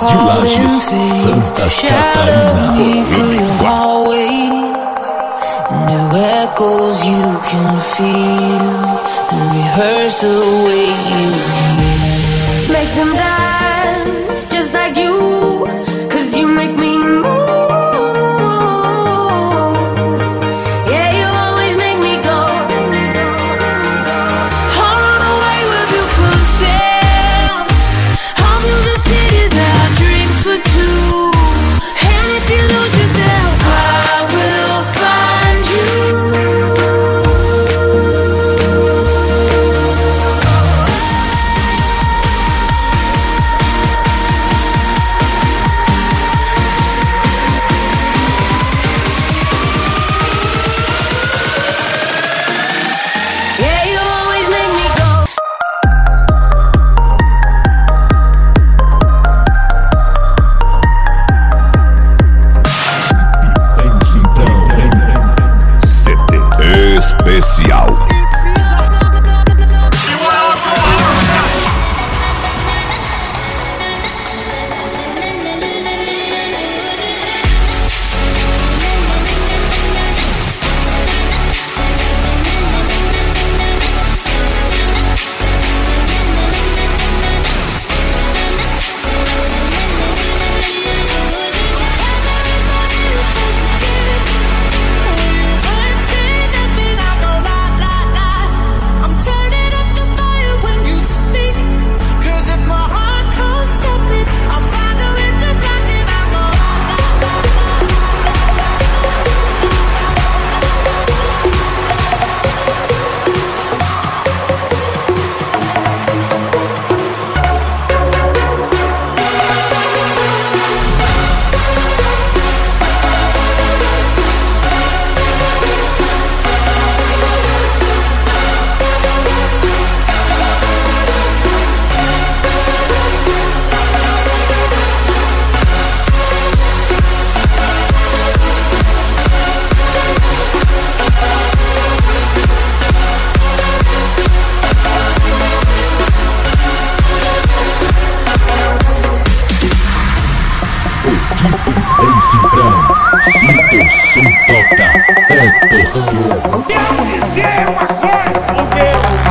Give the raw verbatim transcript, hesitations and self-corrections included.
de Lages, Santa Catarina. New echoes you can feel, and rehearse the way you hear. Make them dance just like you, 'cause you make me move. Yeah, you always make me go. I'll run away with you footsteps. I'll build a city that drinks for two. And if you lose yourself, I will find you. Yeah, you always make me go. Em Simprão, C D especial. em Simprão. Se o som toca, é porque... Quero dizer uma coisa, o meu